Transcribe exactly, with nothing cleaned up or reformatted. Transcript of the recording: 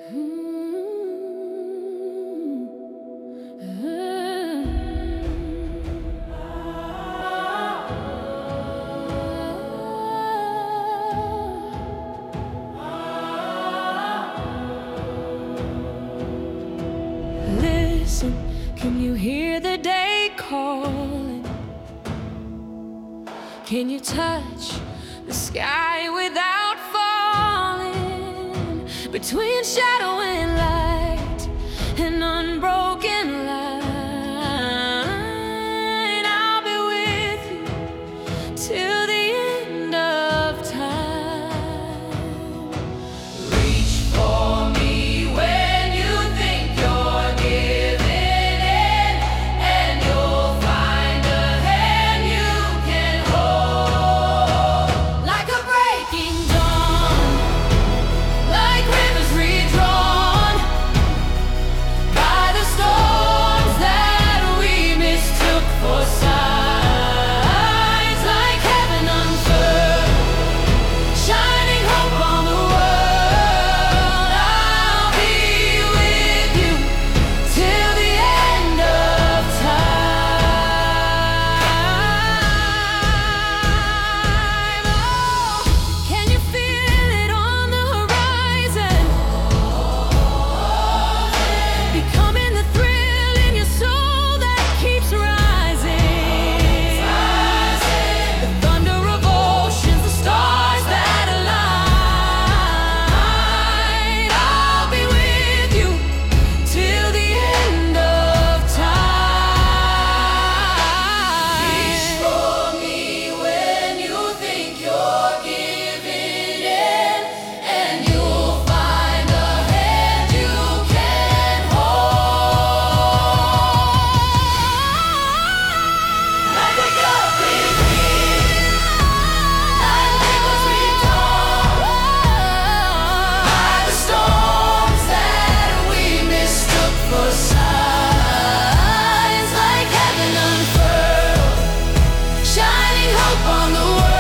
Listen, can you hear the day calling? Can you touch the sky without falling? Between shadow and light, an unbroken line, I'll be with you till the end of time. Reach for me when you think you're giving in, and you'll find a hand you can hold. Like a breaking dawn, like rivers redrawn by the storms that we mistook for signs. Like heaven unfurled, shining hope on the world. I'll be with you till the end of time. Oh, can you feel it on the horizon? Becoming the thrill in your soul that keeps rising. The thunder of oceans, the stars that align. I'll be with you till the end of time. Reach for me when you think you're giving in, and you'll find a hand you can hold. Like a guppy wind, like rivers redrawn by the storms that we mistook for signs. Like heaven unfurled, shining hope on the world.